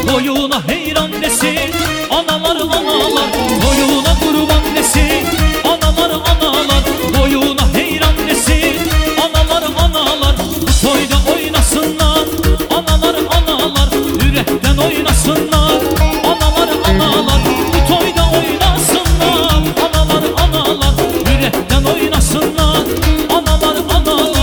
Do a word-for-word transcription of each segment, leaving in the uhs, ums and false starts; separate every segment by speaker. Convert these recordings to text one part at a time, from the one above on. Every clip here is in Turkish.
Speaker 1: boyuna heyran desin. Analar analar, boyuna kurban desin. Analar analar, boyuna heyran desin. Analar analar, bu toyda oynasınlar. Analar analar, yürekten oynasınlar. Analar analar, bu toyda oynasınlar. Analar analar, yürekten oynasınlar. Analar analar.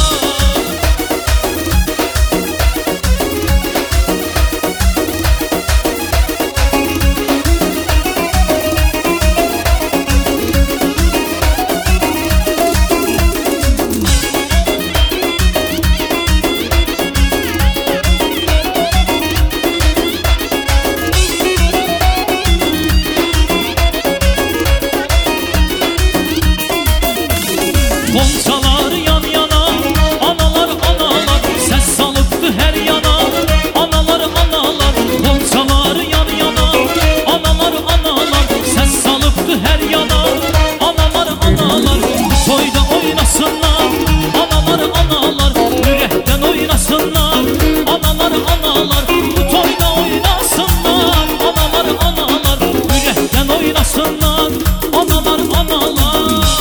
Speaker 1: Komşalar yan yana, analar analar, ses salıptı her yana. Analar analar, komşalar yan yana, analar analar, ses salıptı her yana. Analar analar, bu toyda oynasınlar. Analar analar, yürekten oynasınlar. Analar analar, bu toyda oynasınlar. Analar analar, yürekten oynasınlar. Analar analar.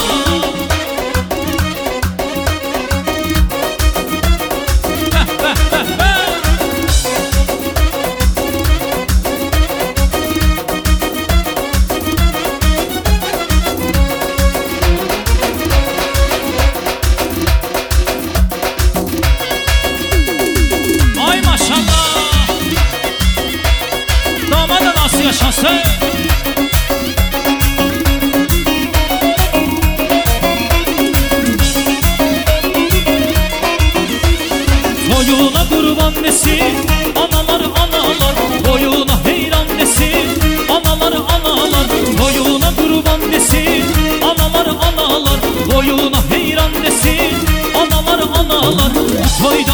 Speaker 1: Ay maşallah, damadı nasıl yaşasın? Boyuna kurban desin, analar analar, boyuna heyran desin. Analar analar, boyuna kurban desin. Analar analar, boyuna heyran desin. Analar analar, toyda